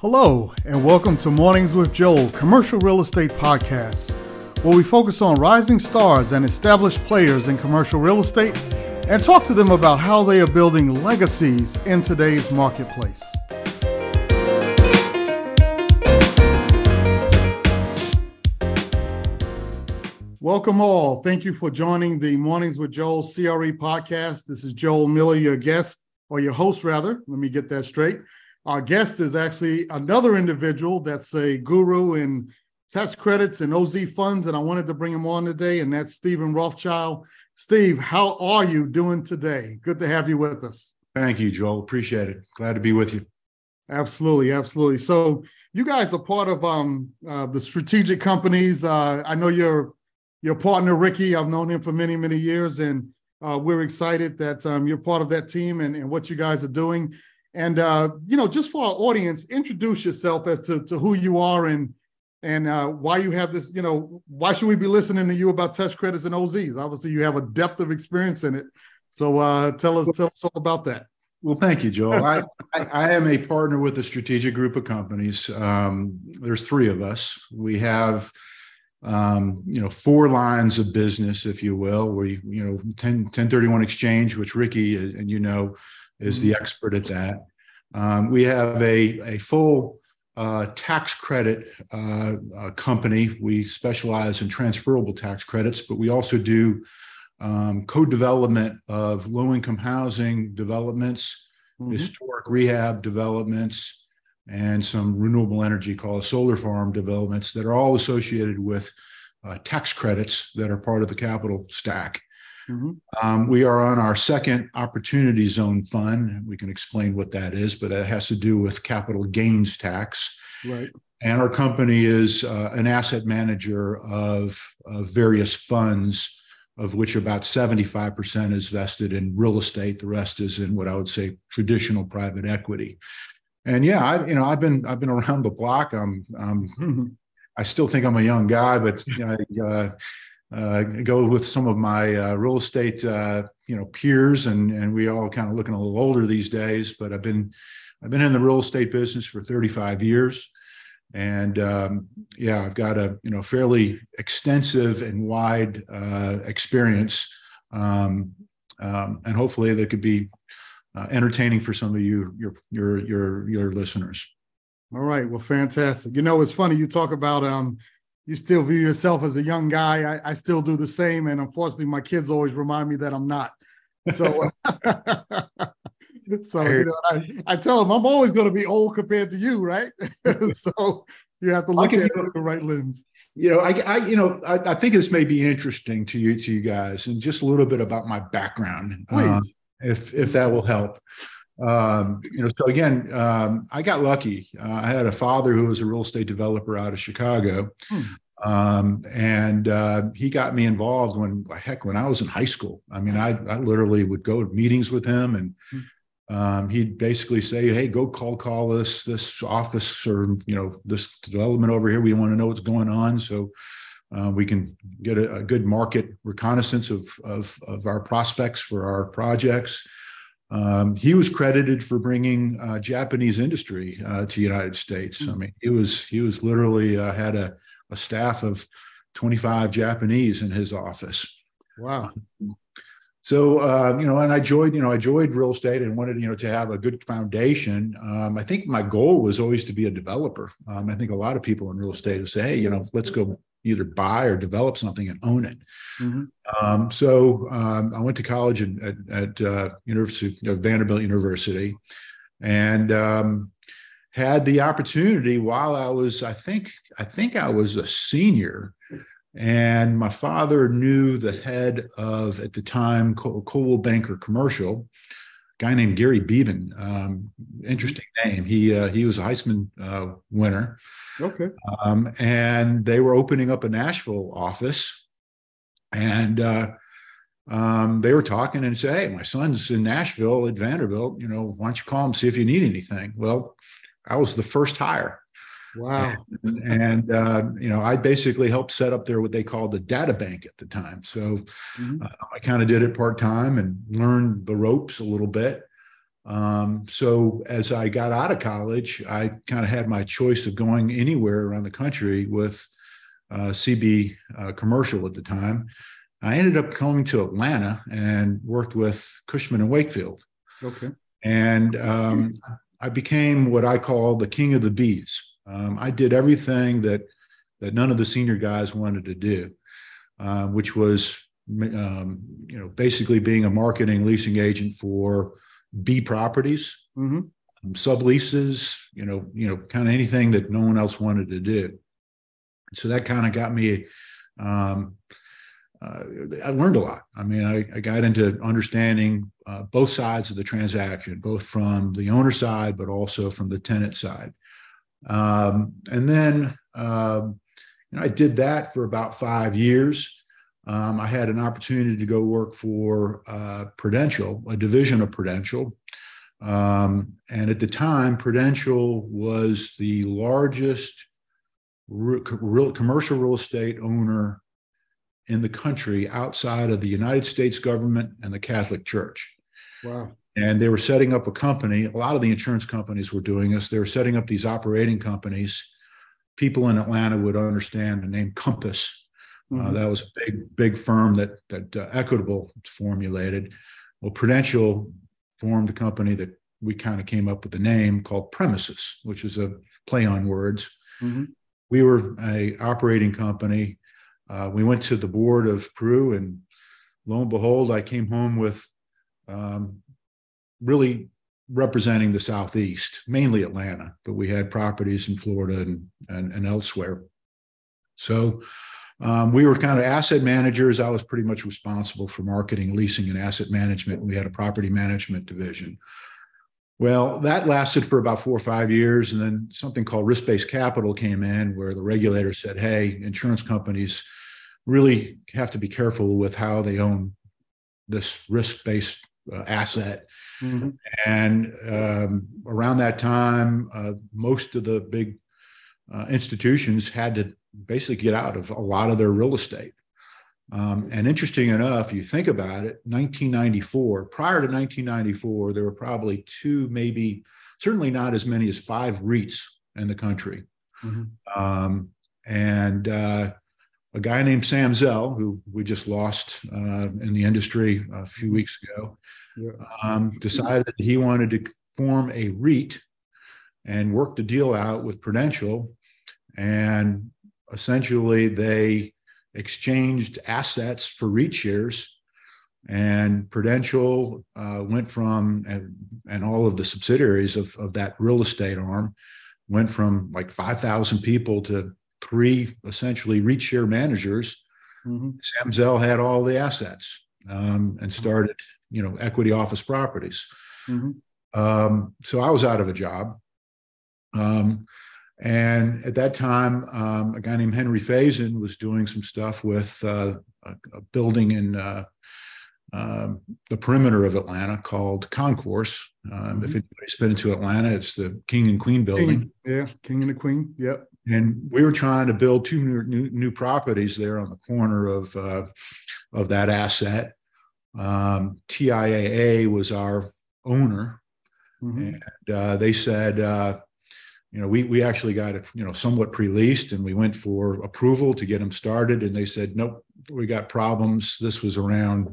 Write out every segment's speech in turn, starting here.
Hello, and welcome to Mornings with Joel, commercial real estate podcast, where we focus on rising stars and established players in commercial real estate and talk to them about how they are building legacies in today's marketplace. Welcome all. Thank you for joining the Mornings with Joel CRE podcast. This is Joel Miller, your guest, or your host rather. Let me get that straight. Our guest is actually another individual that's a guru in tax credits and OZ funds, and I wanted to bring him on today, and that's Stephen Rothschild. Steve, how are you doing today? Good to have you with us. Thank you, Joel. Appreciate it. Glad to be with you. Absolutely, absolutely. So you guys are part of the strategic companies. I know your partner, Ricky. I've known him for many, many years, and we're excited that you're part of that team and what you guys are doing. And, just for our audience, introduce yourself as to who you are and why you have this, why should we be listening to you about tax credits and OZs? Obviously, you have a depth of experience in it. So tell us all about that. Well, thank you, Joel. I am a partner with a strategic group of companies. There's three of us. We have, four lines of business, if you will, where 1031 exchange, which Ricky, and is the expert at that. We have a full tax credit company. We specialize in transferable tax credits, but we also do co-development of low-income housing developments, historic rehab developments, and some renewable energy called solar farm developments that are all associated with tax credits that are part of the capital stack. We are on our second opportunity zone fund. We can explain what that is, but that has to do with capital gains tax. Right. And our company is an asset manager of various funds, of which about 75% is vested in real estate. The rest is in what I would say traditional private equity. And I've been around the block. I still think I'm a young guy, but go with some of my real estate, peers, and we all kind of looking a little older these days. But I've been in the real estate business for 35 years, and I've got a fairly extensive and wide experience, and hopefully that could be entertaining for some of your listeners. All right, well, fantastic. It's funny you talk about you still view yourself as a young guy. I still do the same. And unfortunately, my kids always remind me that I'm not. So, I tell them I'm always going to be old compared to you, right? So you have to look at it with the right lens. I think this may be interesting to you guys, and just a little bit about my background, if that will help. So again, I got lucky. I had a father who was a real estate developer out of Chicago. And he got me involved when I was in high school. I mean, I literally would go to meetings with him, and he'd basically say, "Hey, go call this office or, this development over here. We want to know what's going on. So we can get a good market reconnaissance of our prospects for our projects." He was credited for bringing Japanese industry to the United States. I mean, he was literally had a staff of 25 Japanese in his office. Wow. So, and I enjoyed real estate and wanted, to have a good foundation. I think my goal was always to be a developer. I think a lot of people in real estate will say, "Hey, let's go either buy or develop something and own it." So I went to college at University of Vanderbilt University, and had the opportunity while I was, I think I was a senior, and my father knew the head of, at the time, Coldwell Banker Commercial, a guy named Gary Beeben. Interesting name. He was a Heisman winner. Okay. And they were opening up a Nashville office, and they were talking and say, "Hey, my son's in Nashville at Vanderbilt. Why don't you call him, see if you need anything?" Well, I was the first hire. Wow. And I basically helped set up what they called the data bank at the time. So I kind of did it part-time and learned the ropes a little bit. So as I got out of college, I kind of had my choice of going anywhere around the country with CB Commercial at the time. I ended up coming to Atlanta and worked with Cushman and Wakefield. Okay. And I became what I call the king of the bees. I did everything that none of the senior guys wanted to do, which was basically being a marketing leasing agent for B properties, subleases, kind of anything that no one else wanted to do. So that kind of got me. I learned a lot. I mean, I got into understanding both sides of the transaction, both from the owner side, but also from the tenant side. And then I did that for about 5 years. I had an opportunity to go work for Prudential, a division of Prudential. And at the time, Prudential was the largest commercial real estate owner in the country outside of the United States government and the Catholic Church. Wow. And they were setting up a company. A lot of the insurance companies were doing this. They were setting up these operating companies. People in Atlanta would understand the name Compass. That was a big firm that Equitable formulated. Well, Prudential formed a company that we kind of came up with the name called Premises, which is a play on words. We were a operating company. We went to the board of Pru, and lo and behold, I came home with really representing the Southeast, mainly Atlanta, but we had properties in Florida and elsewhere. So we were kind of asset managers. I was pretty much responsible for marketing, leasing, and asset management. We had a property management division. Well, that lasted for about 4 or 5 years. And then something called risk-based capital came in, where the regulator said, hey, insurance companies really have to be careful with how they own this risk-based asset. And around that time, most of the big institutions had to basically get out of a lot of their real estate. And interesting enough, you think about it, 1994, prior to 1994, there were probably 2, maybe, certainly not as many as 5 REITs in the country. And a guy named Sam Zell, who we just lost in the industry a few weeks ago, decided that he wanted to form a REIT and work the deal out with Prudential. And essentially, they exchanged assets for REIT shares, and Prudential went from, and all of the subsidiaries of that real estate arm went from like 5,000 people to 3 essentially REIT share managers. Sam Zell had all the assets and started, Equity Office Properties. So I was out of a job. And at that time, a guy named Henry Faison was doing some stuff with a building in the perimeter of Atlanta called Concourse. If anybody's been into Atlanta, it's the King and Queen building. King and the Queen. Yep. And we were trying to build 2 new properties there on the corner of that asset. TIAA was our owner, and they said, we actually got it, somewhat pre-leased, and we went for approval to get them started. And they said, nope, we got problems. This was around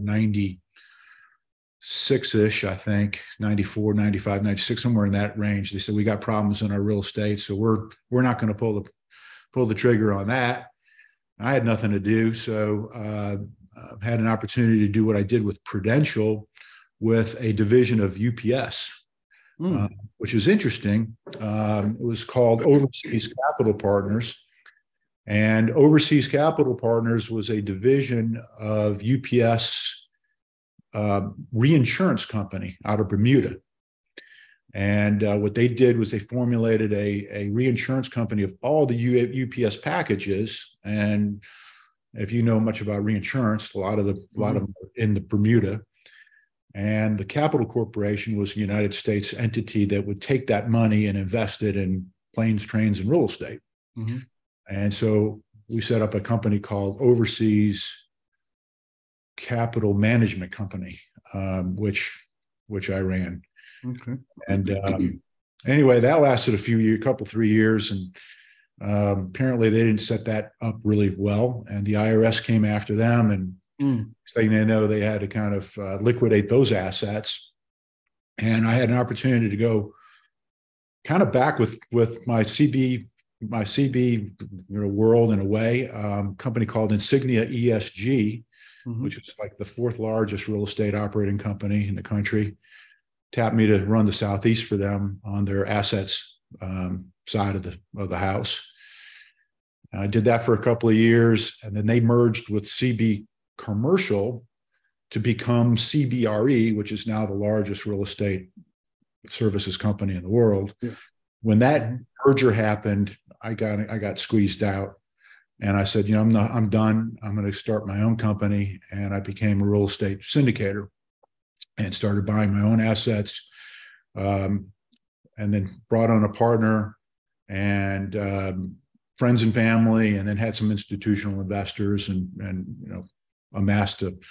96-ish, I think, 94, 95, 96, somewhere in that range. They said, we got problems in our real estate, so we're not going to pull the trigger on that. I had nothing to do. So had an opportunity to do what I did with Prudential with a division of UPS. Which is interesting. It was called Overseas Capital Partners. And Overseas Capital Partners was a division of UPS reinsurance company out of Bermuda. And what they did was they formulated a reinsurance company of all the UPS packages. And if you know much about reinsurance, a lot of them are in the Bermuda. And the Capital Corporation was a United States entity that would take that money and invest it in planes, trains, and real estate. And so we set up a company called Overseas Capital Management Company, which I ran. Okay. And anyway, that lasted a few years, couple, 3 years. And apparently they didn't set that up really well. And the IRS came after them. And next thing they know, they had to kind of liquidate those assets. And I had an opportunity to go kind of back with my CB world in a way, company called Insignia ESG, which is like the fourth largest real estate operating company in the country, tapped me to run the Southeast for them on their assets side of the house. I did that for a couple of years, and then they merged with CB Commercial to become CBRE, which is now the largest real estate services company in the world. Yeah. When that merger happened, I got squeezed out, and I said, I'm done. I'm going to start my own company, and I became a real estate syndicator and started buying my own assets, and then brought on a partner and friends and family, and then had some institutional investors, and amassed a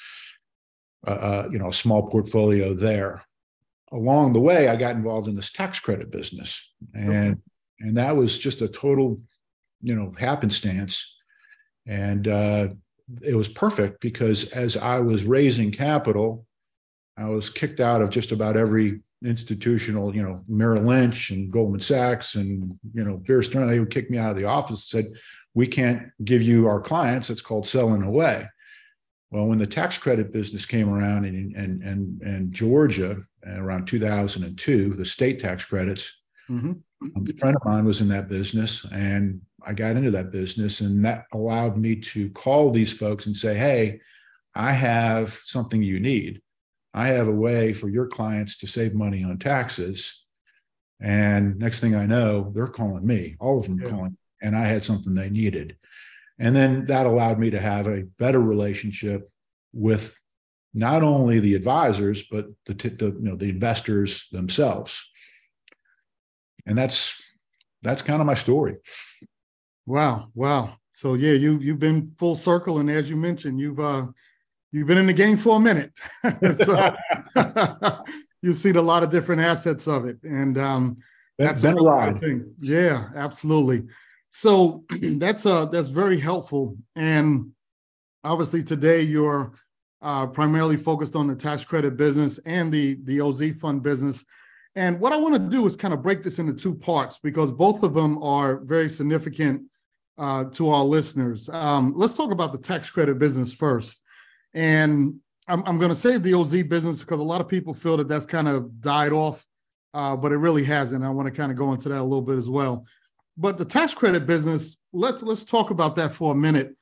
small portfolio there. Along the way, I got involved in this tax credit business, and that was just a total, happenstance. And it was perfect because as I was raising capital, I was kicked out of just about every institutional, Merrill Lynch and Goldman Sachs and, Bear Stearns. They would kick me out of the office and said, we can't give you our clients. It's called selling away. Well, when the tax credit business came around in Georgia around 2002, the state tax credits, a friend of mine was in that business, and I got into that business, and that allowed me to call these folks and say, hey, I have something you need. I have a way for your clients to save money on taxes. And next thing I know, they're calling me, all of them calling, and I had something they needed. And then that allowed me to have a better relationship with not only the advisors, but the investors themselves. And that's kind of my story. Wow. So yeah, you've been full circle, and as you mentioned, you've been in the game for a minute. So you've seen a lot of different assets of it, and that's been a ride. Thing. Yeah, absolutely. So that's very helpful. And obviously today you're primarily focused on the tax credit business and the OZ fund business. And what I want to do is kind of break this into two parts, because both of them are very significant to our listeners. Let's talk about the tax credit business first. And I'm going to save the OZ business because a lot of people feel that that's kind of died off, but it really hasn't. I want to kind of go into that a little bit as well. But the tax credit business, let's talk about that for a minute.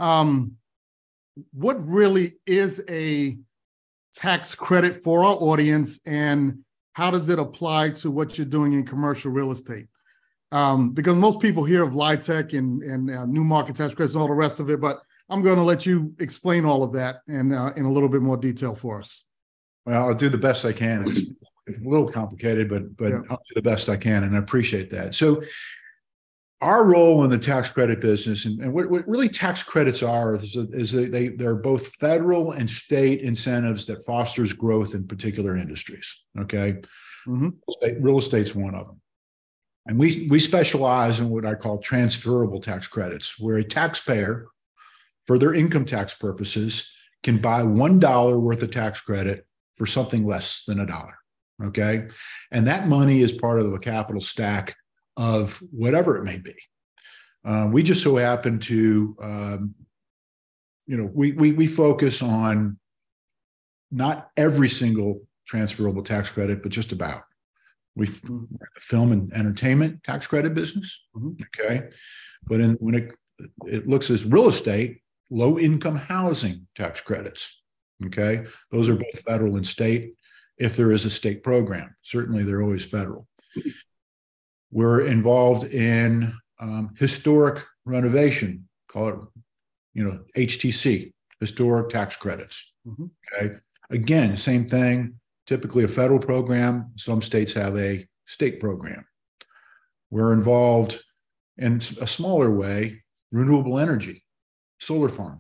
What really is a tax credit for our audience, and how does it apply to what you're doing in commercial real estate? Because most people hear of LIHTC and new market tax credits and all the rest of it, but I'm going to let you explain all of that and in a little bit more detail for us. Well, I'll do the best I can. It's a little complicated, but I'll do the best I can, and I appreciate that. So our role in the tax credit business, and what really tax credits are, is they're both federal and state incentives that fosters growth in particular industries. Okay, real estate's one of them, and we specialize in what I call transferable tax credits, where a taxpayer, for their income tax purposes, can buy $1 worth of tax credit for something less than $1. Okay, and that money is part of a capital stack of whatever it may be. We just so happen to, we focus on not every single transferable tax credit, but just about. We film and entertainment tax credit business, okay? But when it looks as real estate, low income housing tax credits, okay? Those are both federal and state, if there is a state program. Certainly they're always federal. We're involved in historic renovation, call it, HTC, historic tax credits. Okay. Again, same thing, typically a federal program. Some states have a state program. We're involved in a smaller way, renewable energy, solar farm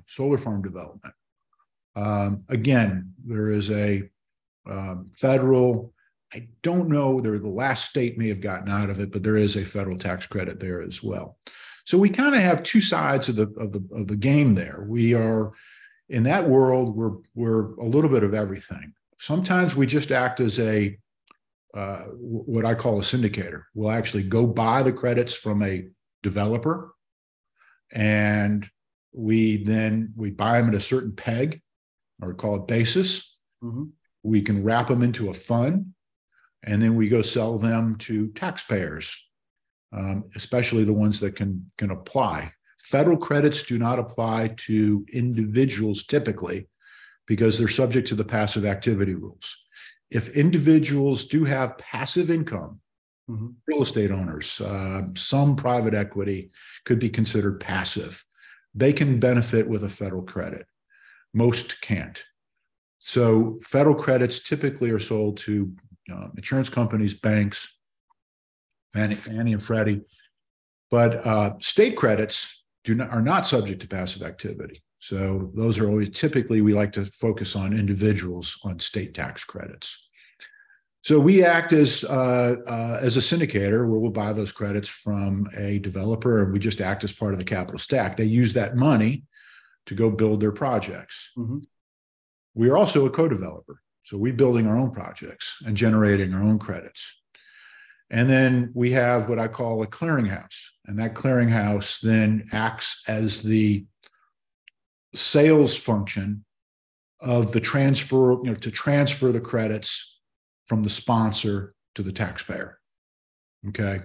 development. Again, there is a federal I don't know, the last state may have gotten out of it, but there is a federal tax credit there as well. So we kind of have two sides of the game there. We are in that world, we're a little bit of everything. Sometimes we just act as a what I call a syndicator. We'll actually go buy the credits from a developer, and we buy them at a certain peg, or call it basis. Mm-hmm. We can wrap them into a fund, and then we go sell them to taxpayers, especially the ones that can apply. Federal credits do not apply to individuals typically, because they're subject to the passive activity rules. If individuals do have passive income, mm-hmm. real estate owners, some private equity could be considered passive. They can benefit with a federal credit. Most can't. So federal credits typically are sold to insurance companies, banks, Fannie and Freddie, but state credits are not subject to passive activity. So those are always typically, we like to focus on individuals on state tax credits. So we act as a syndicator where we'll buy those credits from a developer, and we just act as part of the capital stack. They use that money to go build their projects. Mm-hmm. We are also a co-developer. So we're building our own projects and generating our own credits. And then we have what I call a clearinghouse. And that clearinghouse then acts as the sales function of the transfer, to transfer the credits from the sponsor to the taxpayer. Okay.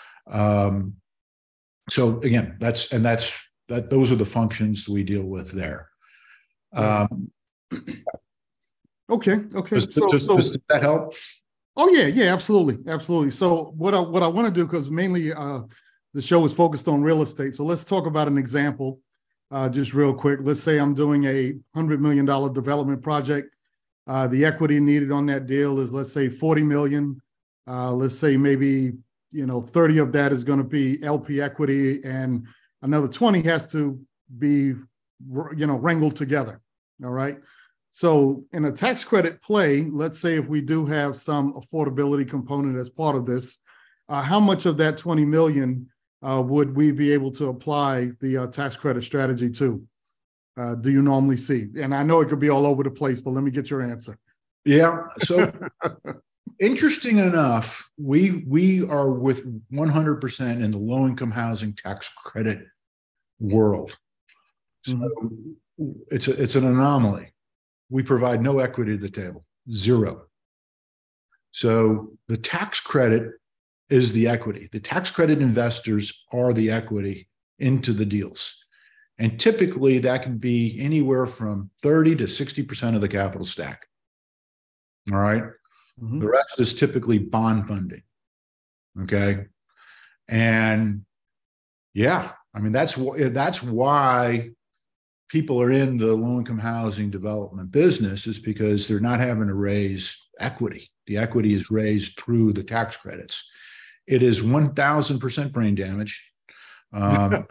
So again, those are the functions we deal with there. Okay. Does that help? Oh yeah, absolutely. So what I want to do, because mainly the show is focused on real estate. So let's talk about an example, just real quick. Let's say I'm doing a $100 million development project. The equity needed on that deal is, let's say, $40 million. Let's say maybe 30 of that is going to be LP equity, and another 20 has to be wrangled together. All right. So in a tax credit play, let's say if we do have some affordability component as part of this, how much of that 20 million would we be able to apply the tax credit strategy to? Do you normally see? And I know it could be all over the place, but let me get your answer. Yeah. So interesting enough, we are with 100% in the low-income housing tax credit world. So mm-hmm. it's an anomaly. We provide no equity to the table, zero. So the tax credit is the equity. The tax credit investors are the equity into the deals. And typically that can be anywhere from 30 to 60% of the capital stack. All right. Mm-hmm. The rest is typically bond funding. Okay. And yeah, I mean, that's why people are in the low-income housing development business, is because they're not having to raise equity. The equity is raised through the tax credits. It is 1,000% brain damage. There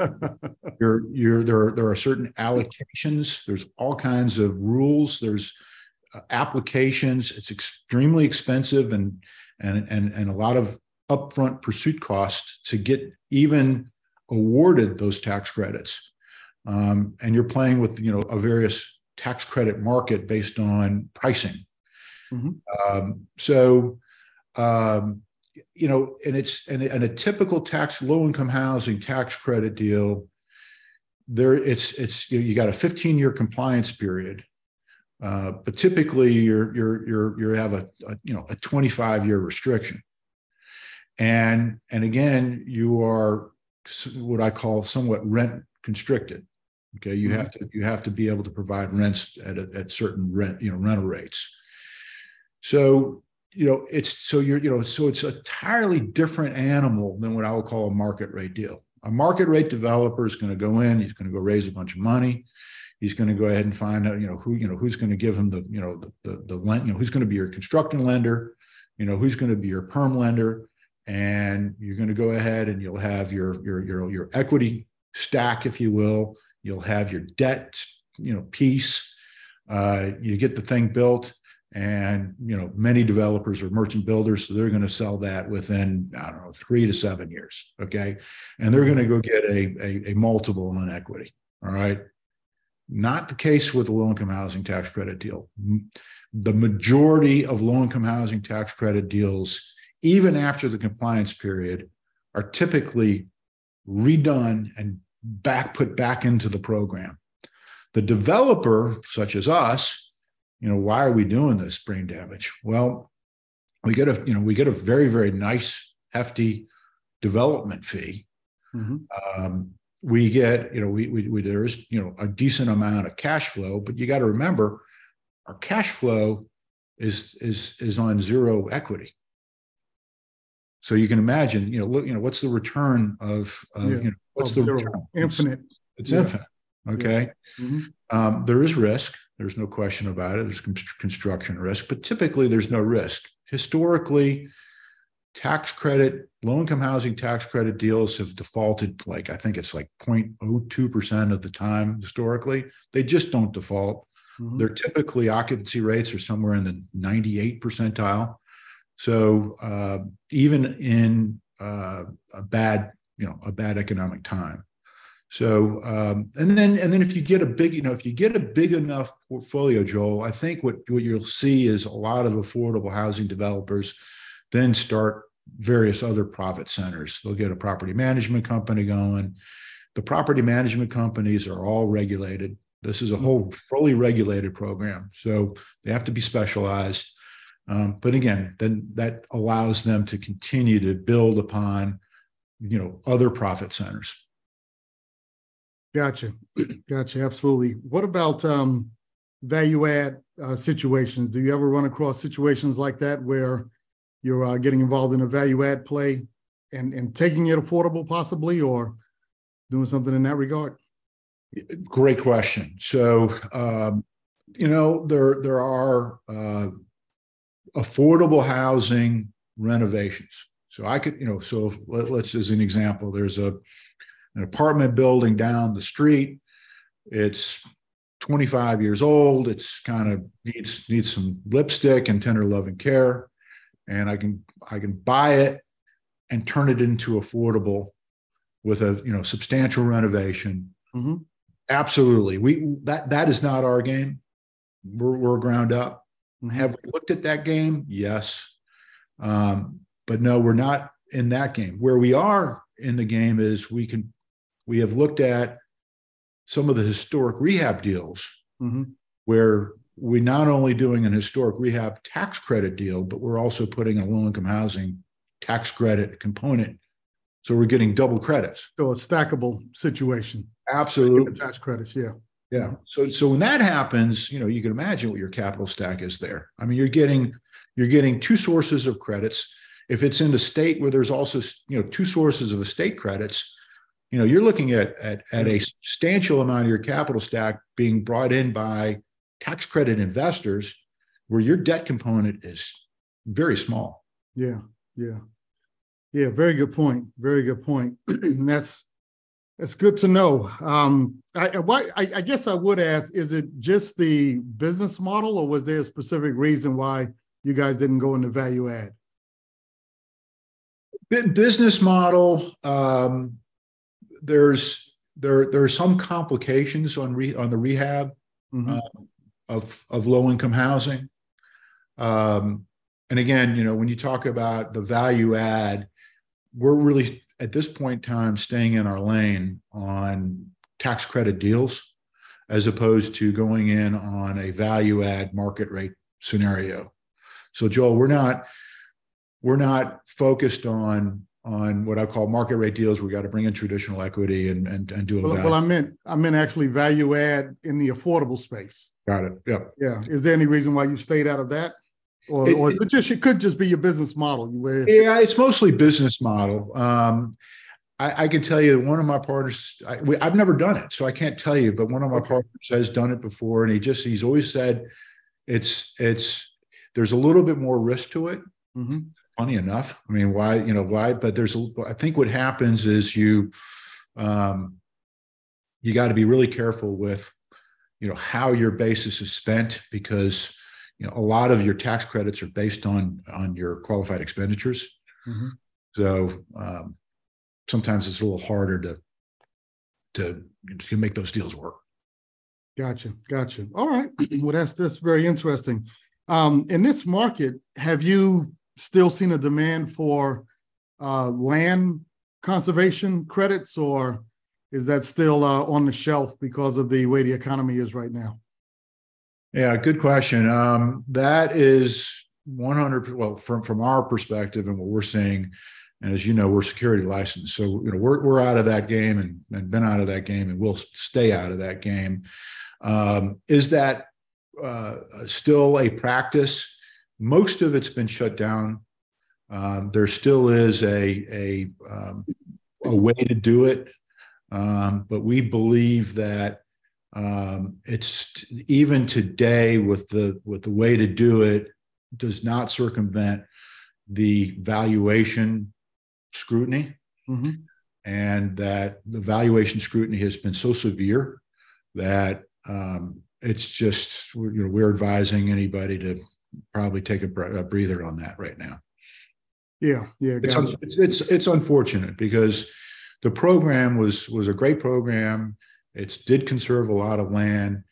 are certain allocations. There's all kinds of rules. There's applications. It's extremely expensive and a lot of upfront pursuit costs to get even awarded those tax credits. And you're playing with, a various tax credit market based on pricing. Mm-hmm. And a typical low-income housing tax credit deal, you got a 15-year compliance period, but typically you have a 25-year restriction, and again you are what I call somewhat rent constricted. Okay, you have to be able to provide rents at certain rental rates. So it's an entirely different animal than what I would call a market rate deal. A market rate developer is going to go in, he's going to go raise a bunch of money, he's going to go ahead and find out who's going to give him the lend, who's going to be your construction lender, who's going to be your perm lender, and you're going to go ahead and you'll have your equity stack, if you will. You'll have your debt, piece. You get the thing built, And, many developers are merchant builders, so they're going to sell that within, I don't know, 3 to 7 years. Okay. And they're going to go get a multiple on equity. All right. Not the case with the low-income housing tax credit deal. The majority of low-income housing tax credit deals, even after the compliance period, are typically redone and put back into the program. The developer, such as us, why are we doing this brain damage? Well, we get a very, very nice, hefty development fee. Mm-hmm. We get, there's, a decent amount of cash flow, but you got to remember our cash flow is on zero equity. So you can imagine, what's the return of what's the return? Infinite. It's infinite. Okay. Yeah. Mm-hmm. There is risk. There's no question about it. There's construction risk, but typically there's no risk. Historically, low-income housing tax credit deals have defaulted I think it's 0.02% of the time historically. They just don't default. Mm-hmm. They're typically occupancy rates are somewhere in the 98 percentile. So even in a bad economic time. So and then if you get a big enough portfolio, Joel, I think what you'll see is a lot of affordable housing developers then start various other profit centers. They'll get a property management company going. The property management companies are all regulated. This is a whole fully regulated program, so they have to be specialized. But again, then that allows them to continue to build upon, other profit centers. Gotcha. Absolutely. What about value add situations? Do you ever run across situations like that where you're getting involved in a value add play and taking it affordable possibly, or doing something in that regard? Great question. So, there are affordable housing renovations. So I could, let's, as an example, there's an apartment building down the street. It's 25 years old. It's kind of needs some lipstick and tender love and care. And I can buy it and turn it into affordable with a substantial renovation. Mm-hmm. Absolutely. That is not our game. We're ground up. Mm-hmm. Have we looked at that game? Yes. But no, we're not in that game. Where we are in the game is we have looked at some of the historic rehab deals, mm-hmm. where we're not only doing an historic rehab tax credit deal, but we're also putting a low-income housing tax credit component. So we're getting double credits. So a stackable situation. Absolutely. Tax credits, yeah. Yeah. So when that happens, you can imagine what your capital stack is there. I mean, you're getting two sources of credits. If it's in the state where there's also, two sources of estate credits, you're looking at a substantial amount of your capital stack being brought in by tax credit investors, where your debt component is very small. Yeah. Very good point. Very good point. That's good to know. I guess I would ask, is it just the business model, or was there a specific reason why you guys didn't go into value add? Business model. There are some complications on the rehab, mm-hmm. Of low income housing. And again, when you talk about the value add, we're really at this point in time staying in our lane on tax credit deals, as opposed to going in on a value add market rate scenario. So Joel, we're not focused on what I call market rate deals. We got to bring in traditional equity and do a value. Well, I meant actually value add in the affordable space. Got it. Yeah. Yeah. Is there any reason why you stayed out of that? Or it could just be your business model. Yeah, it's mostly business model. I can tell you one of my partners, I've never done it, so I can't tell you, but one of my partners has done it before, and he's always said there's a little bit more risk to it. Mm-hmm. Funny enough. I mean, why? But I think what happens is you got to be really careful with, how your basis is spent, because, a lot of your tax credits are based on your qualified expenditures. Mm-hmm. So sometimes it's a little harder to make those deals work. Gotcha. All right. Well, that's very interesting. In this market, have you still seen a demand for land conservation credits, or is that still on the shelf because of the way the economy is right now? Yeah, good question. That is 100%. Well, from our perspective and what we're seeing, and as you know, we're security licensed, so we're out of that game and been out of that game, and we'll stay out of that game. Is that still a practice? Most of it's been shut down. There still is a way to do it, but we believe that it's even today with the way to do it does not circumvent the valuation scrutiny, mm-hmm. and that the valuation scrutiny has been so severe that it's just we're advising anybody to probably take a breather on that right now. Yeah. It's unfortunate because the program was a great program. It did conserve a lot of land,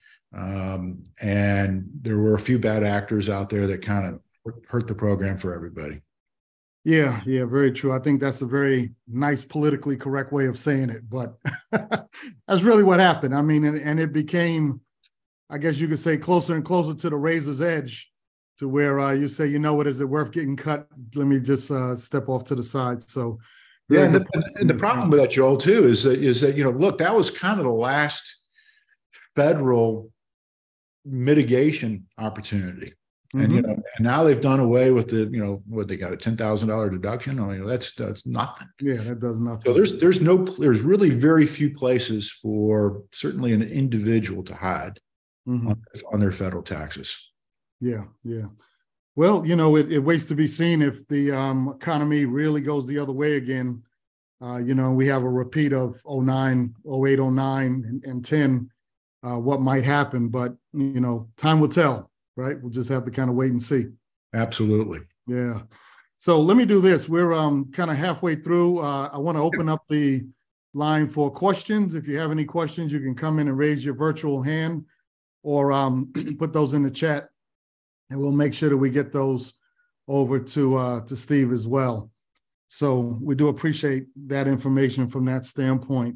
and there were a few bad actors out there that kind of hurt the program for everybody. Yeah, very true. I think that's a very nice politically correct way of saying it, but that's really what happened. I mean, and it became, I guess you could say, closer and closer to the razor's edge, to where you say, is it worth getting cut? Let me just step off to the side. So, yeah, and the problem with that, Joel, too, is that look, that was kind of the last federal mitigation opportunity. Mm-hmm. And now they've done away with the what they got, a $10,000 deduction. I mean, that's nothing. Yeah, that does nothing. So there's really very few places for certainly an individual to hide mm-hmm. on their federal taxes. Yeah. Well, it waits to be seen if the economy really goes the other way again. We have a repeat of 09, 08, 09, and 10. What might happen, but time will tell. Right. We'll just have to kind of wait and see. Absolutely. Yeah. So let me do this. We're kind of halfway through. I want to open up the line for questions. If you have any questions, you can come in and raise your virtual hand or put those in the chat, and we'll make sure that we get those over to Steve as well. So we do appreciate that information from that standpoint.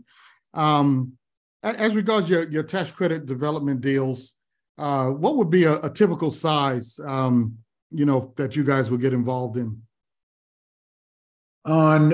As regards your tax credit development deals, what would be a typical size, that you guys would get involved in? On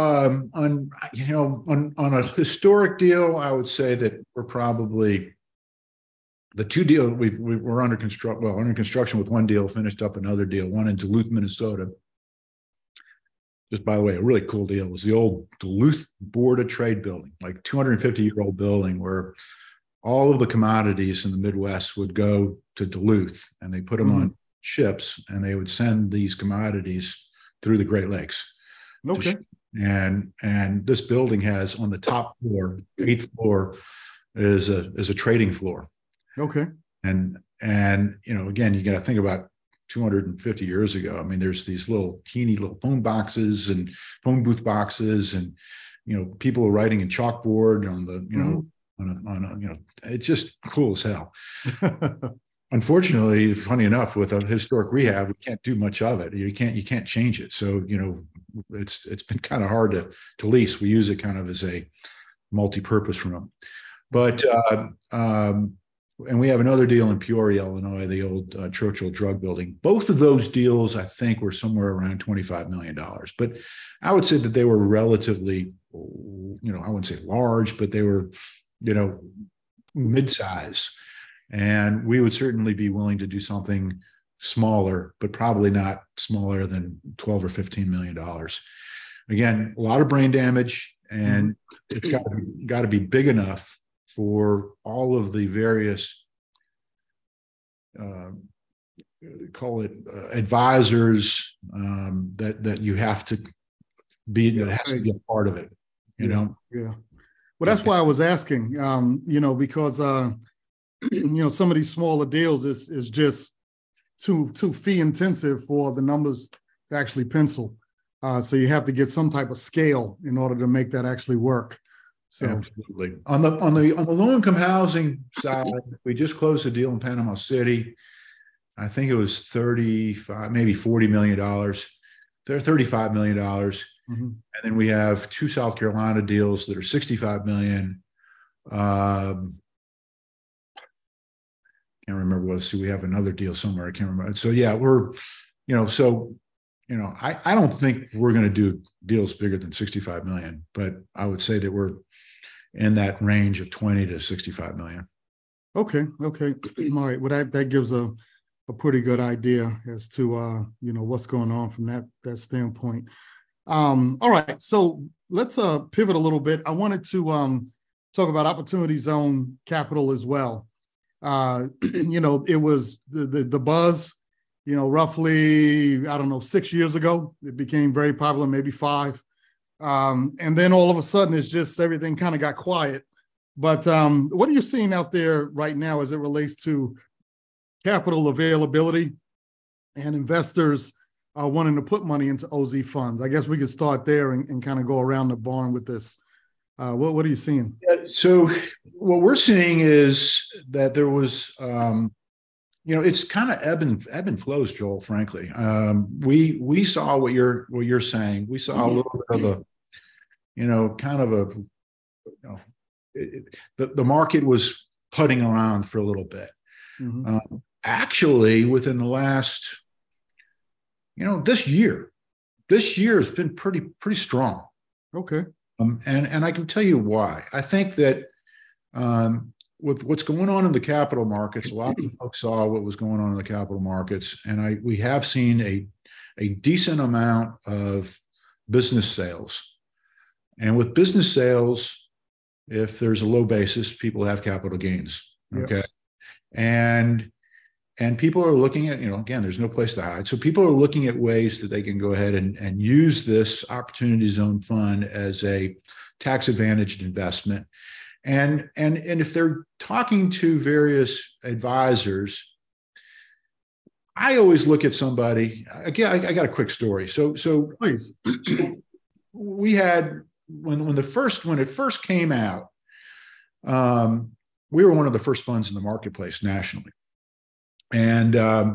a historic deal, I would say that we're probably the two deals we're under construction with one deal, finished up another deal, one in Duluth, Minnesota. Just by the way, a really cool deal was the old Duluth Board of Trade building, like 250-year-old building where all of the commodities in the Midwest would go to Duluth, and they put them mm-hmm. on ships, and they would send these commodities through the Great Lakes. Okay. And this building has on the top floor, 8th floor, is a trading floor. Okay. And again, you got to think about 250 years ago. I mean, there's these teeny little phone boxes and phone booth boxes, and people are writing in chalkboard on the mm-hmm. It's just cool as hell. Unfortunately, funny enough, with a historic rehab, we can't do much of it. You can't change it. So it's been kind of hard to lease. We use it kind of as a multi-purpose room. But and we have another deal in Peoria, Illinois, the old Churchill Drug Building. Both of those deals, I think, were somewhere around $25 million. But I would say that they were relatively, I wouldn't say large, but they were, mid-size. And we would certainly be willing to do something smaller, but probably not smaller than $12 or $15 million. Again, a lot of brain damage, and it's got to be big enough for all of the various, call it advisors, that you have to be, that has to be a part of it, Yeah. Well, that's why I was asking, because, some of these smaller deals is just too fee intensive for the numbers to actually pencil. So you have to get some type of scale in order to make that actually work. So absolutely. On the low income housing side, we just closed a deal in Panama City. I think it was 35, maybe $40 million. They're $35 million. Mm-hmm. And then we have 2 South Carolina deals that are $65 million. Can't remember what. So we have another deal somewhere. I can't remember. So yeah, I don't think we're going to do deals bigger than 65 million, but I would say that we're in that range of 20 to 65 million. Okay. All right. Well, that gives a pretty good idea as to what's going on from that standpoint. All right. So let's pivot a little bit. I wanted to talk about Opportunity Zone Capital as well. It was the buzz, roughly, 6 years ago. It became very popular, maybe 5. And then all of a sudden, it's just everything kind of got quiet. But what are you seeing out there right now as it relates to capital availability and investors wanting to put money into OZ funds? I guess we could start there and kind of go around the barn with this. What are you seeing? So what we're seeing is that there was, it's kind of ebb and flows, Joel, frankly. We saw what you're saying. We saw a little bit of the market was putting around for a little bit. Mm-hmm. Actually, within the last, this year has been pretty strong. Okay. And I can tell you why. I think that with what's going on in the capital markets, a lot of folks saw what was going on in the capital markets, and we have seen a decent amount of business sales. And with business sales, if there's a low basis, people have capital gains. Okay. Yep. And people are looking at, again, there's no place to hide. So people are looking at ways that they can go ahead and use this Opportunity Zone Fund as a tax advantaged investment. And if they're talking to various advisors, I always look at somebody. Again, I got a quick story. So please. We had when it first came out, we were one of the first funds in the marketplace nationally. And,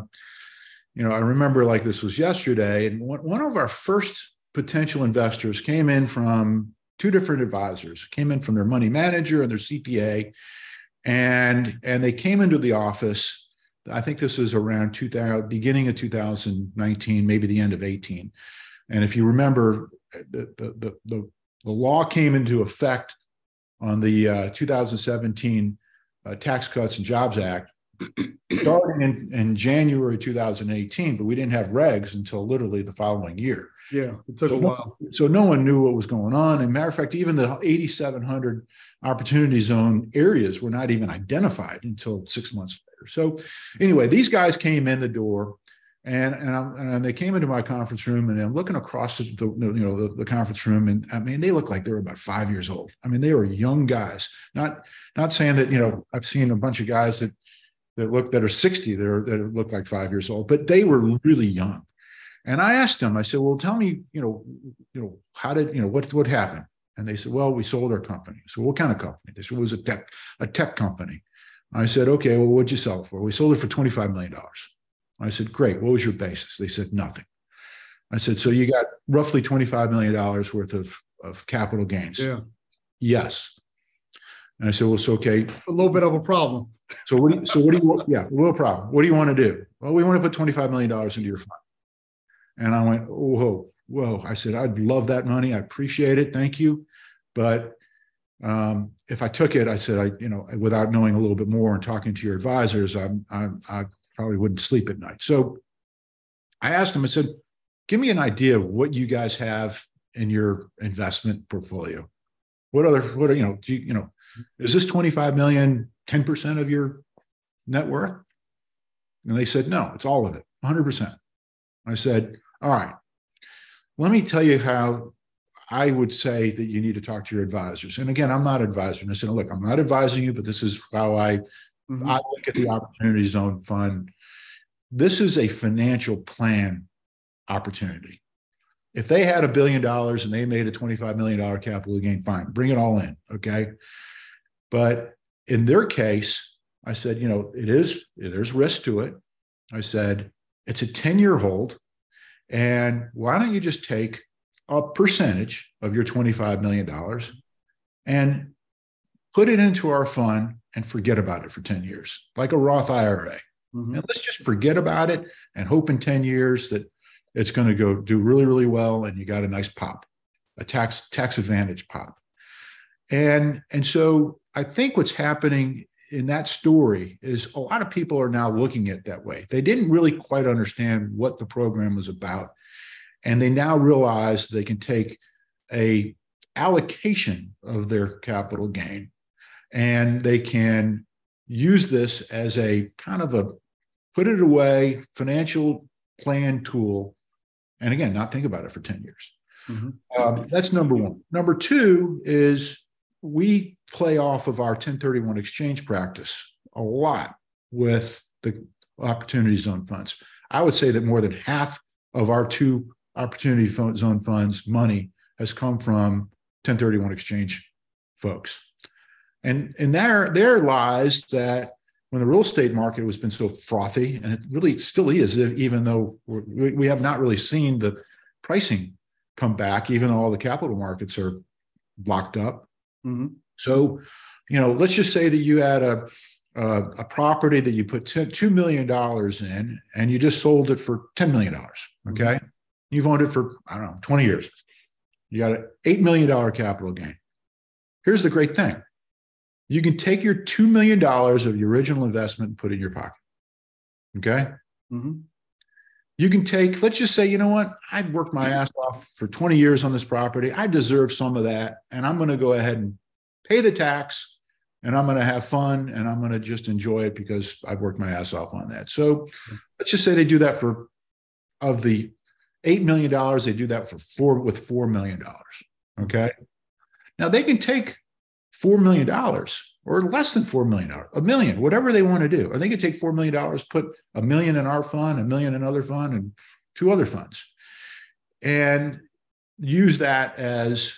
I remember like this was yesterday, and one of our first potential investors came in from 2 different advisors, came in from their money manager and their CPA, and they came into the office. I think this was around beginning of 2019, maybe the end of 18. And if you remember, the law came into effect on the 2017 Tax Cuts and Jobs Act, starting in January 2018, but we didn't have regs until literally the following year. Yeah, it took a while. So no one knew what was going on. And matter of fact, even the 8,700 Opportunity Zone areas were not even identified until 6 months later. So anyway, these guys came in the door, and they came into my conference room, and I'm looking across the conference room, and I mean, they look like they were about 5 years old. I mean, they were young guys. Not saying that I've seen a bunch of guys that are 60 that look like 5 years old, but they were really young. And I asked them, I said, well, tell me, how did, what happened? And they said, well, we sold our company. So what kind of company? They said, it was a tech company. I said, okay, well, what'd you sell it for? We sold it for $25 million. I said, great. What was your basis? They said, nothing. I said, so you got roughly $25 million worth of capital gains. Yeah. Yes. And I said, well, it's okay. It's a little bit of a problem. So what do you want? Yeah, no problem. What do you want to do? Well, we want to put $25 million into your fund. And I went, whoa. I said, I'd love that money. I appreciate it. Thank you. But if I took it, I said, without knowing a little bit more and talking to your advisors, I probably wouldn't sleep at night. So I asked him, I said, give me an idea of what you guys have in your investment portfolio. Is this 25 million, 10% of your net worth? And they said, no, it's all of it, 100%. I said, all right, let me tell you how I would say that you need to talk to your advisors. And again, I'm not advising. I said, look, I'm not advising you, but this is how I look at the Opportunity Zone Fund. this is a financial plan opportunity. If they had $1 billion and they made a $25 million capital gain, fine, bring it all in. Okay. But in their case, I said, there's risk to it. I said, it's a 10-year hold. And why don't you just take a percentage of your $25 million and put it into our fund and forget about it for 10 years, like a Roth IRA. Mm-hmm. And let's just forget about it and hope in 10 years that it's going to go do really, really well. And you got a nice pop, a tax advantage pop. And so I think what's happening in that story is a lot of people are now looking at it that way. They didn't really quite understand what the program was about. And they now realize they can take a allocation of their capital gain and they can use this as a kind of a put it away financial plan tool. And again, not think about it for 10 years. Mm-hmm. That's number one. Number two is we play off of our 1031 exchange practice a lot with the opportunity zone funds. I would say that more than half of our 2 opportunity zone funds money has come from 1031 exchange folks. And there lies that when the real estate market has been so frothy, and it really still is, even though we have not really seen the pricing come back, even though all the capital markets are locked up. Mm-hmm. So, let's just say that you had a property that you put $2 million in and you just sold it for $10 million. Okay. Mm-hmm. You've owned it for, 20 years. You got an $8 million capital gain. Here's the great thing. You can take your $2 million of your original investment and put it in your pocket. Okay. Mm-hmm. You can take, let's just say, you know what? I've worked my ass off for 20 years on this property. I deserve some of that. And I'm going to go ahead and pay the tax and I'm going to have fun and I'm going to just enjoy it because I've worked my ass off on that. So let's just say they do that of the $8 million, they do that with $4 million. Okay. Now they can take $4 million or less than $4 million, $1 million, whatever they want to do. Or they can take $4 million, put $1 million in our fund, $1 million in another fund, and 2 other funds, and use that as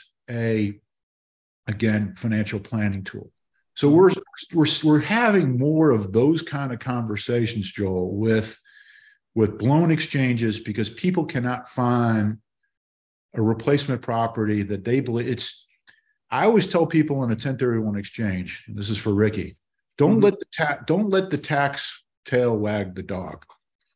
again, financial planning tool. So we're having more of those kind of conversations, Joel, with blown exchanges because people cannot find a replacement property that they believe I always tell people on a 1031 exchange, and this is for Ricky, don't let the tax tail wag the dog.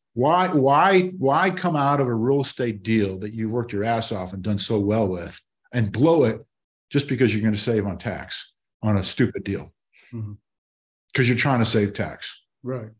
Why come out of a real estate deal that you worked your ass off and done so well with and blow it just because you're going to save on tax on a stupid deal? Because you're trying to save tax. Right.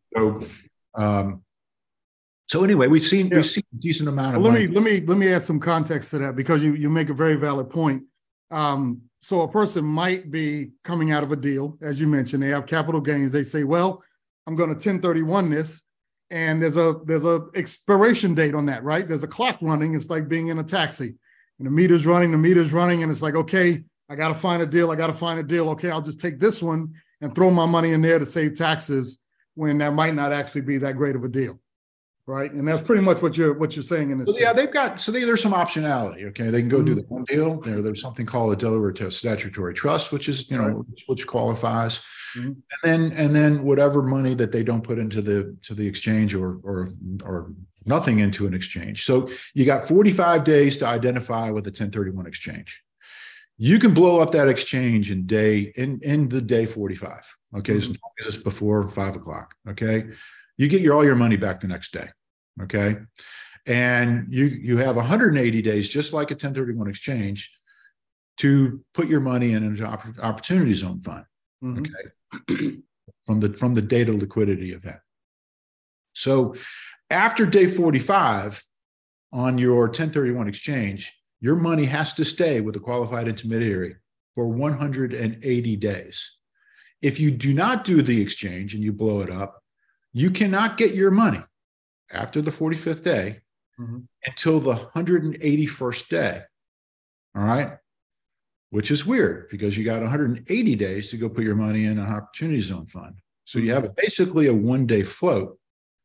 So anyway, we've seen a decent amount of money. Let me add some context to that because you make a very valid point. So a person might be coming out of a deal, as you mentioned, they have capital gains. They say, well, I'm going to 1031 this. And there's a expiration date on that, right? There's a clock running. It's like being in a taxi and the meter's running. And it's like, okay, I got to find a deal. Okay, I'll just take this one and throw my money in there to save taxes when that might not actually be that great of a deal. Right. And that's pretty much what you're saying in this. Yeah, there's some optionality. Okay. They can go do the one deal. There's something called a Delaware Statutory Trust, which is, which qualifies. Mm-hmm. And then whatever money that they don't put into the exchange or nothing into an exchange. So you got 45 days to identify with a 1031 exchange. You can blow up that exchange in the day 45. Okay. Mm-hmm. As long as it's before 5 o'clock. Okay. You get all your money back the next day. Okay. And you have 180 days, just like a 1031 exchange, to put your money in an opportunity zone fund. Mm-hmm. Okay. from the date of liquidity event. So after day 45 on your 1031 exchange, your money has to stay with a qualified intermediary for 180 days. If you do not do the exchange and you blow it up, you cannot get your money after the 45th day until the 181st day. All right. Which is weird because you got 180 days to go put your money in an opportunity zone fund. So you have basically a 1-day float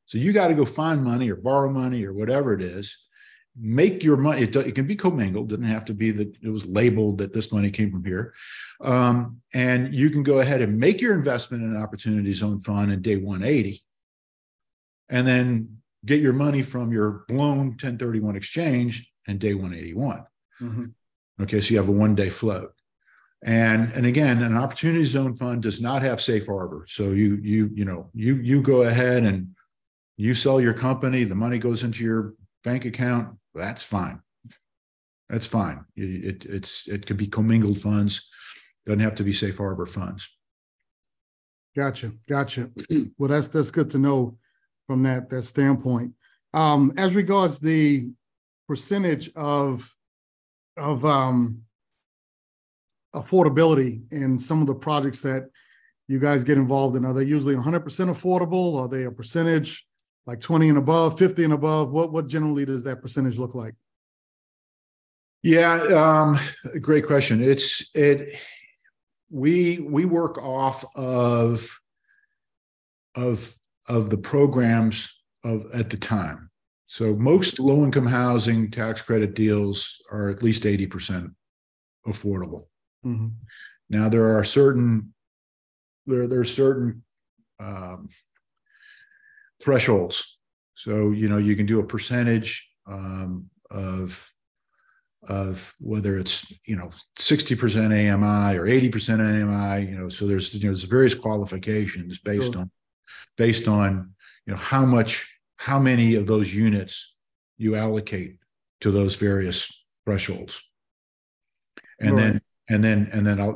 So you got to go find money or borrow money or whatever it is. Make your money. It can be commingled. It doesn't have to be that it was labeled that this money came from here. And you can go ahead and make your investment in an opportunity zone fund in day 180, and then get your money from your blown 1031 exchange in day 181. Mm-hmm. Okay, so you have a 1 day float. And again, an opportunity zone fund does not have safe harbor. So you go ahead and you sell your company, the money goes into your bank account. That's fine. That's fine. It could be commingled funds. Doesn't have to be safe harbor funds. Gotcha. Well, that's good to know from that standpoint. As regards the percentage of affordability in some of the projects that you guys get involved in, are they usually 100% affordable? Are they a percentage like 20 and above, 50 and above? What generally does that percentage look like? Yeah, great question. We work off of the programs at the time. So most low-income housing tax credit deals are at least 80% affordable. Mm-hmm. Now there are certain thresholds. So you can do a percentage of whether it's 60% AMI or 80% AMI. So there's various qualifications based on how many of those units you allocate to those various thresholds, and right. then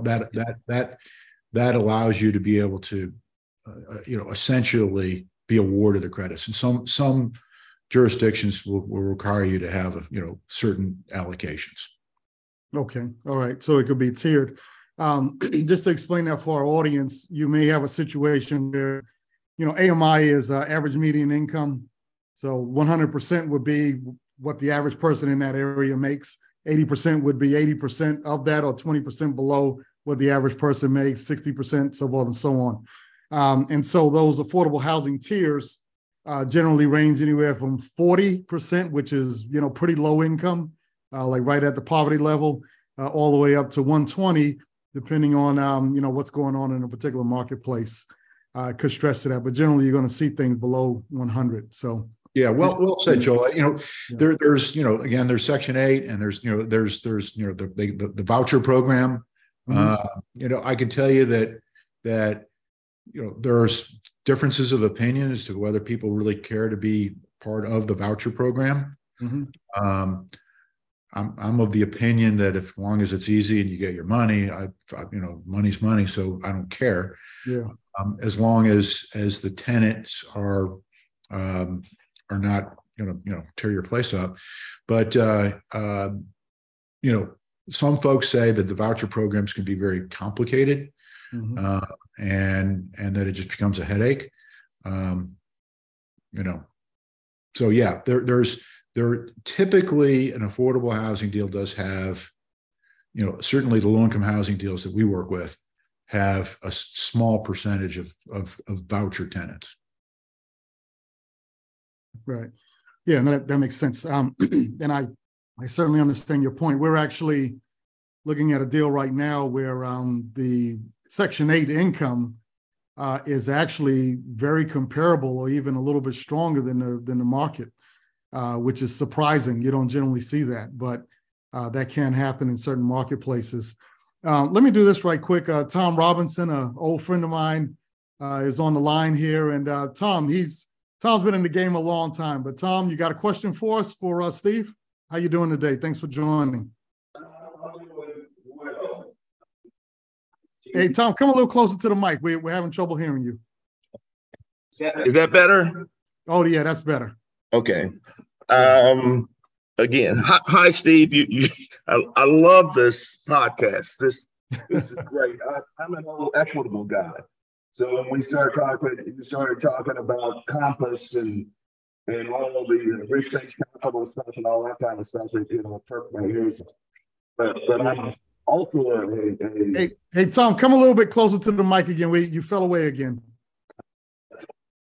that allows you to be able to essentially be awarded the credits. And some jurisdictions will require you to have certain allocations. Okay, all right. So it could be tiered. Just to explain that for our audience, you may have a situation where AMI is average median income. So 100% would be what the average person in that area makes. 80% would be 80% of that, or 20% below what the average person makes, 60%, so forth and so on. And so those affordable housing tiers generally range anywhere from 40%, which is, pretty low income, like right at the poverty level, all the way up to 120, depending on, what's going on in a particular marketplace. Could stretch to that, but generally you're going to see things below 100. So yeah, well said, Joel. There's again, there's Section 8, and there's the voucher program. Mm-hmm. I can tell you that there's differences of opinion as to whether people really care to be part of the voucher program. Mm-hmm. I'm of the opinion that as long as it's easy and you get your money, money's money, so I don't care. Yeah. As long as the tenants are not tear your place up, but some folks say that the voucher programs can be very complicated, mm-hmm. And that it just becomes a headache. So yeah, there typically an affordable housing deal does have, certainly the low-income housing deals that we work with have a small percentage of voucher tenants. Right. Yeah, no, that makes sense. And I certainly understand your point. We're actually looking at a deal right now where the Section 8 income is actually very comparable, or even a little bit stronger than the market, which is surprising. You don't generally see that, but that can happen in certain marketplaces. Let me do this right quick. Tom Robinson, an old friend of mine, is on the line here. And Tom's been in the game a long time. But Tom, you got a question for us, for Steve? How you doing today? Thanks for joining. Hey, Tom, come a little closer to the mic. We're having trouble hearing you. Is that better? Oh, yeah, that's better. Okay. Again, hi, Steve. I love this podcast. This is great. I'm an old Equitable guy. So when we started talking about Compass and all the risk-based capital stuff and all that kind of stuff, it perked my ears. But I'm also Hey, Tom, come a little bit closer to the mic again. You fell away again.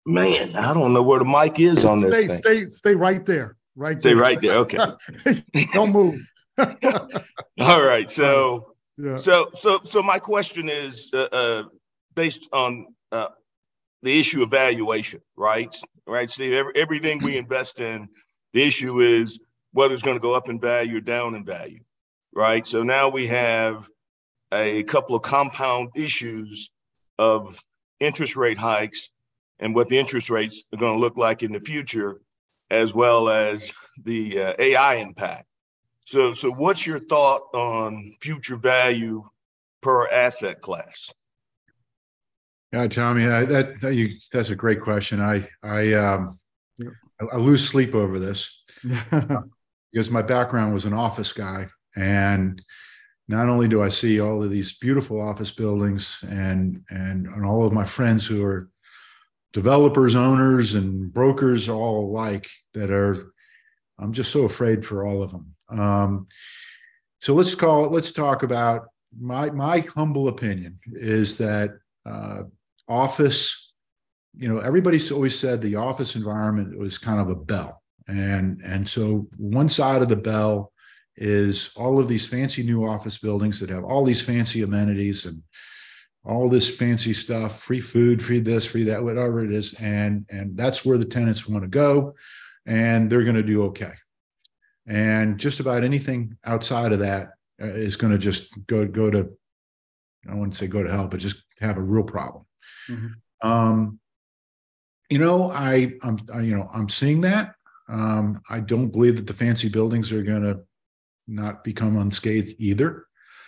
Man, I don't know where the mic is on this thing. Stay right there. Right Stay there. right there. Okay. Don't move. All right. So, Yeah. so my question is based on the issue of valuation, right? Right, Steve. Everything we invest in, the issue is whether it's going to go up in value or down in value, right? So now we have a couple of compound issues of interest rate hikes and what the interest rates are going to look like in the future, as well as the AI impact. So what's your thought on future value per asset class? Yeah, Tommy, that's a great question. I lose sleep over this because my background was an office guy, and not only do I see all of these beautiful office buildings and all of my friends who are developers, owners, and brokers all alike I'm just so afraid for all of them. So let's talk about my humble opinion is that office, everybody's always said the office environment was kind of a bell. And so one side of the bell is all of these fancy new office buildings that have all these fancy amenities and all this fancy stuff, free food, free this, free that, whatever it is. And that's where the tenants want to go, and they're going to do okay. And just about anything outside of that is going to just go to, I wouldn't say go to hell, but just have a real problem. Mm-hmm. I'm seeing that. I don't believe that the fancy buildings are going to not become unscathed either.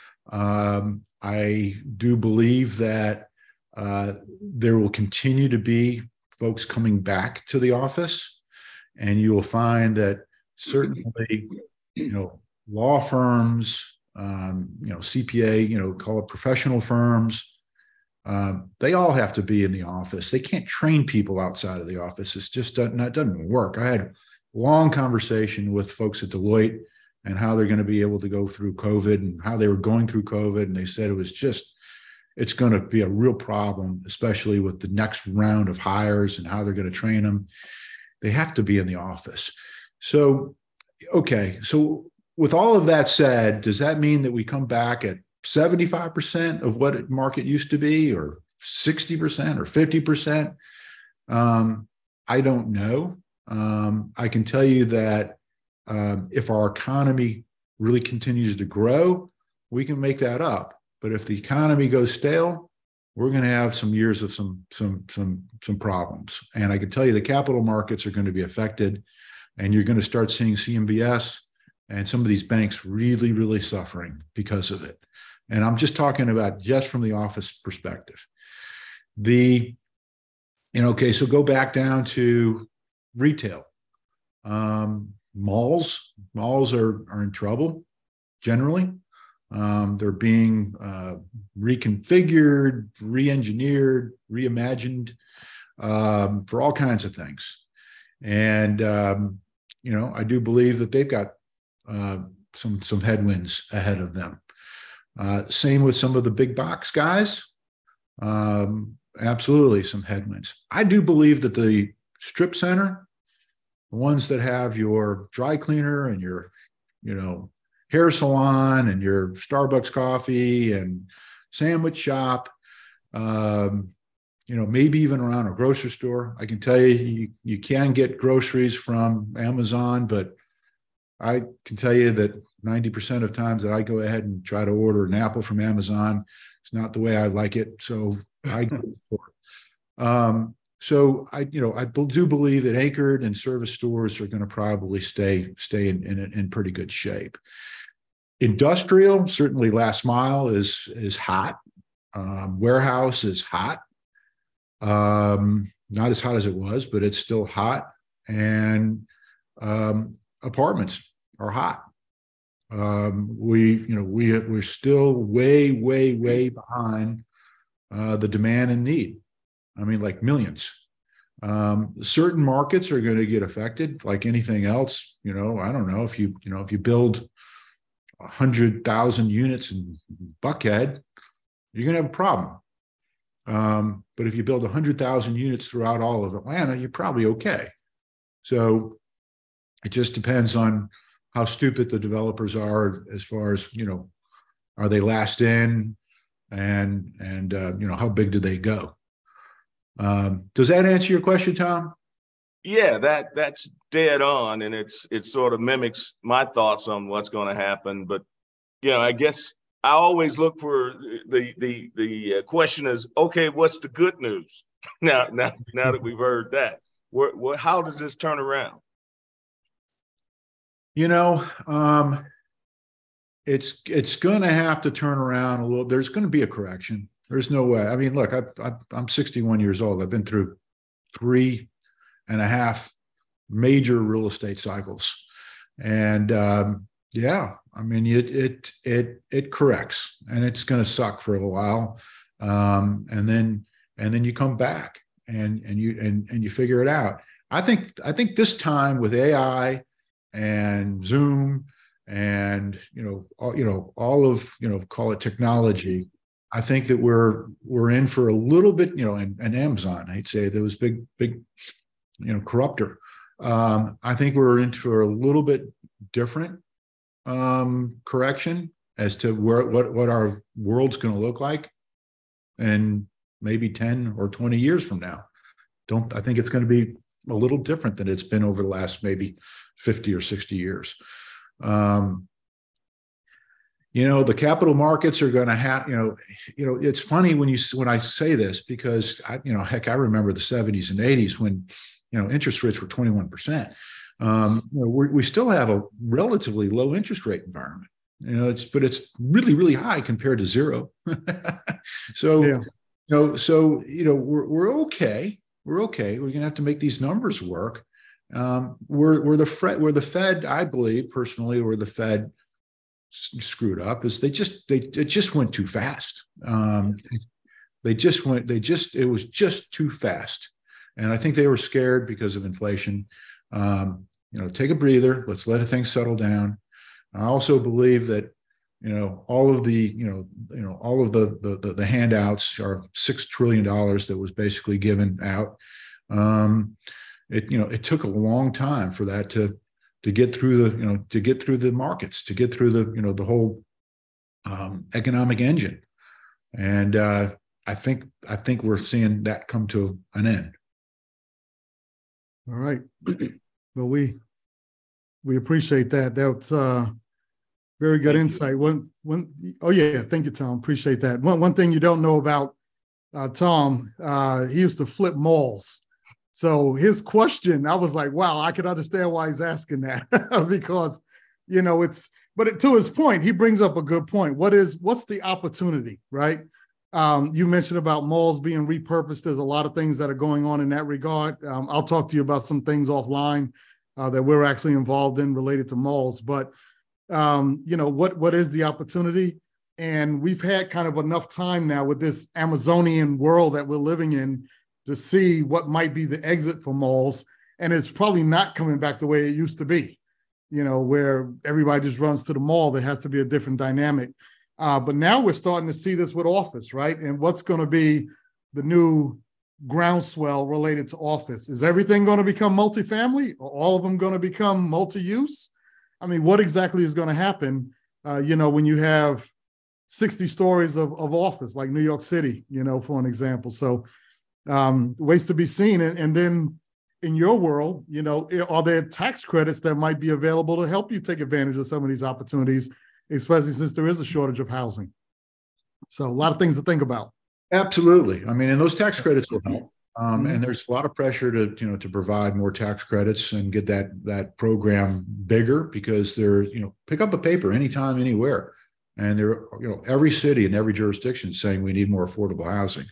I do believe that there will continue to be folks coming back to the office, and you will find that certainly, law firms, CPA, call it professional firms, they all have to be in the office. They can't train people outside of the office. It's just doesn't work. I had a long conversation with folks at Deloitte and how they're going to be able to go through COVID and how they were going through COVID. And they said it's going to be a real problem, especially with the next round of hires and how they're going to train them. They have to be in the office. So, okay. So with all of that said, does that mean that we come back at 75% of what market used to be, or 60% or 50%? I don't know. I can tell you that if our economy really continues to grow, we can make that up. But if the economy goes stale, we're going to have some years of some problems. And I can tell you the capital markets are going to be affected, and you're going to start seeing CMBS and some of these banks really, really suffering because of it. And I'm just talking about just from the office perspective. So go back down to retail. Malls are in trouble generally. They're being reconfigured, re-engineered, reimagined for all kinds of things. And I do believe that they've got some headwinds ahead of them. Same with some of the big box guys. Absolutely some headwinds. I do believe that the strip center, the ones that have your dry cleaner and your, hair salon and your Starbucks coffee and sandwich shop, maybe even around a grocery store. I can tell you can get groceries from Amazon, but I can tell you that 90% of times that I go ahead and try to order an apple from Amazon, it's not the way I like it. So I go for it. So I do believe that anchored and service stores are going to probably stay in pretty good shape. Industrial, certainly last mile is hot. Warehouse is hot. Not as hot as it was, but it's still hot. And apartments are hot. We're still way behind the demand and need. I mean, like millions. Certain markets are going to get affected, like anything else. I don't know if you build 100,000 units in Buckhead, you're going to have a problem. But if you build 100,000 units throughout all of Atlanta, you're probably okay. So it just depends on how stupid the developers are as far as, are they last in, and how big do they go? Does that answer your question, Tom? Yeah, that's dead on, and it sort of mimics my thoughts on what's going to happen. But I guess I always look for the question is, okay, what's the good news? Now that we've heard that, how does this turn around? It's going to have to turn around a little. There's going to be a correction. There's no way. I mean, look, I'm 61 years old. I've been through 3.5 major real estate cycles, and yeah, I mean, it corrects, and it's going to suck for a while, and then you come back and you figure it out. I think this time with AI and Zoom and all of call it technology, I think that we're in for a little bit, and Amazon, I'd say there was big corrupter. I think we're in for a little bit different correction as to what our world's going to look like, and maybe 10 or 20 years from now. I think it's going to be a little different than it's been over the last maybe 50 or 60 years. The capital markets are going to have, it's funny when I say this, because I remember the 70s and 80s when, interest rates were 21%. We still have a relatively low interest rate environment, but it's really, really high compared to zero. So, yeah. We're okay. We're okay. We're going to have to make these numbers work. Where the Fed, I believe personally, where the Fed screwed up is it just went too fast. It was just too fast. And I think they were scared because of inflation. Take a breather. Let's let things settle down. I also believe that, all of the handouts are $6 trillion that was basically given out. It took a long time for that to get through the markets, to get through the whole economic engine. And I think we're seeing that come to an end. All right. Well, we appreciate that. That's very good insight. Oh yeah, thank you, Tom. Appreciate that. One thing you don't know about Tom, he used to flip malls. So his question, I was like, wow, I could understand why he's asking that because, to his point, he brings up a good point. What's the opportunity, right? You mentioned about malls being repurposed. There's a lot of things that are going on in that regard. I'll talk to you about some things offline that we're actually involved in related to malls. But, what is the opportunity? And we've had kind of enough time now with this Amazonian world that we're living in to see what might be the exit for malls. And it's probably not coming back the way it used to be, where everybody just runs to the mall. There has to be a different dynamic. But now we're starting to see this with office, right? And what's going to be the new groundswell related to office? Is everything going to become multifamily? Or all of them going to become multi-use? I mean, what exactly is going to happen, when you have 60 stories of office, like New York City, for an example. So ways to be seen. And then in your world, are there tax credits that might be available to help you take advantage of some of these opportunities, especially since there is a shortage of housing? So a lot of things to think about. Absolutely. I mean, and those tax credits will help. And there's a lot of pressure to provide more tax credits and get that program bigger, because they're, pick up a paper anytime, anywhere. And they're, every city and every jurisdiction is saying we need more affordable housing.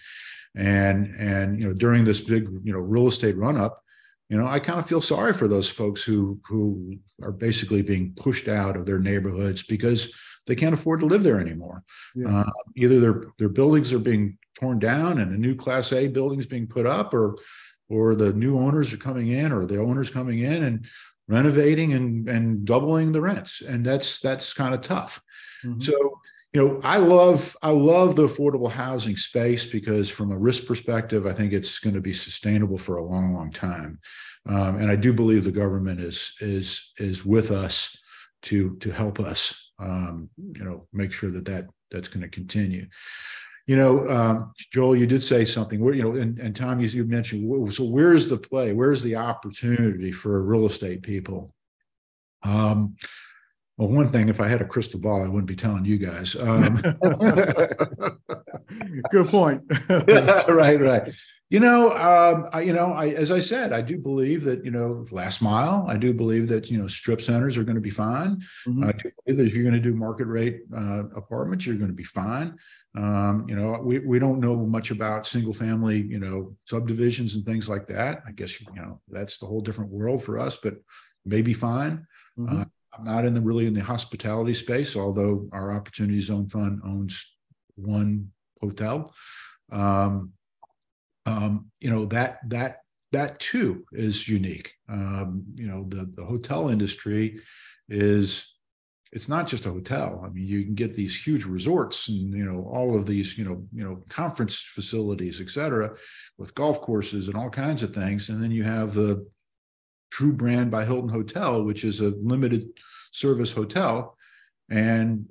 And during this big, real estate run up, I kind of feel sorry for those folks who are basically being pushed out of their neighborhoods because they can't afford to live there anymore. Yeah. Either their buildings are being torn down and a new Class A building is being put up, or the new owners are coming in, or the owners coming in and renovating and doubling the rents. And that's kind of tough. Mm-hmm. So, I love the affordable housing space because from a risk perspective, I think it's going to be sustainable for a long, long time. And I do believe the government is with us to help us, make sure that's going to continue. Joel, you did say something where, and Tom, you mentioned, so where's the play? Where's the opportunity for real estate people? Well, one thing, if I had a crystal ball, I wouldn't be telling you guys. Good point. Right. As I said, I do believe that, last mile, I do believe that, strip centers are going to be fine. Mm-hmm. I do believe that if you're going to do market rate apartments, you're going to be fine. We don't know much about single family, subdivisions and things like that. I guess, that's the whole different world for us, but maybe fine. Mm-hmm. I'm not really in the hospitality space, although our Opportunity Zone Fund owns one hotel. That too is unique. The hotel industry it's not just a hotel. I mean, you can get these huge resorts and, all of these, conference facilities, et cetera, with golf courses and all kinds of things. And then you have the True Brand by Hilton Hotel, which is a limited service hotel. And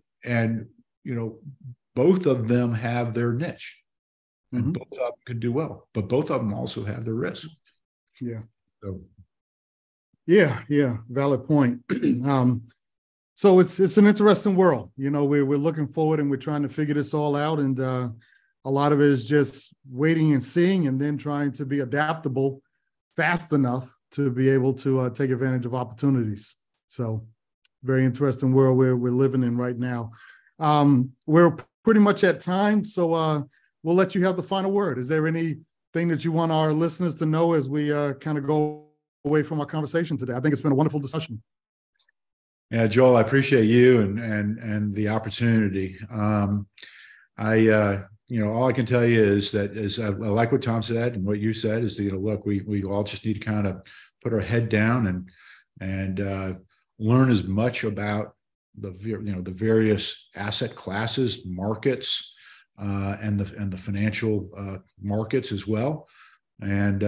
both of them have their niche. And mm-hmm. both of them could do well, but both of them also have their risk. Yeah. So. Yeah. Valid point. So it's an interesting world. We're looking forward and we're trying to figure this all out. And a lot of it is just waiting and seeing, and then trying to be adaptable fast enough to be able to take advantage of opportunities. So very interesting world we're living in right now. We're pretty much at time. So we'll let you have the final word. Is there anything that you want our listeners to know as we kind of go away from our conversation today? I think it's been a wonderful discussion. Yeah, Joel, I appreciate you and the opportunity. All I can tell you is that I like what Tom said and what you said is that, look, we all just need to kind of put our head down and learn as much about the various asset classes, markets, and the financial markets as well. And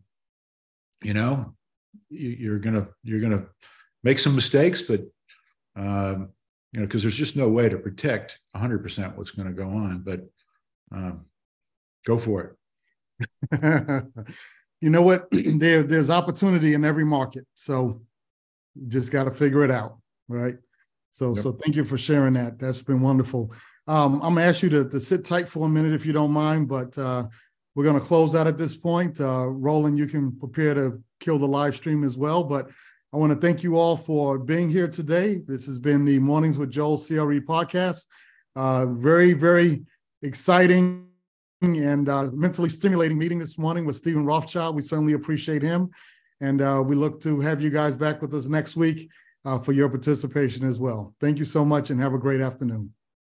you're gonna make some mistakes, but because there's just no way to predict 100% what's going to go on. But go for it. You know what? There's opportunity in every market, so you just got to figure it out, right? So thank you for sharing that. That's been wonderful. I'm gonna ask you to sit tight for a minute if you don't mind, but we're gonna close out at this point. Roland, you can prepare to kill the live stream as well, but I want to thank you all for being here today. This has been the Mornings with Joel CRE podcast. Very, very exciting and mentally stimulating meeting this morning with Stephen Rothschild. We certainly appreciate him. And we look to have you guys back with us next week for your participation as well. Thank you so much and have a great afternoon.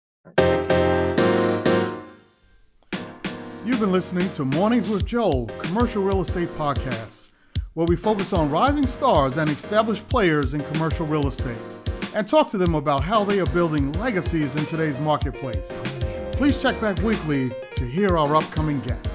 You've been listening to Mornings with Joel, Commercial Real Estate Podcast, where we focus on rising stars and established players in commercial real estate and talk to them about how they are building legacies in today's marketplace. Please check back weekly to hear our upcoming guests.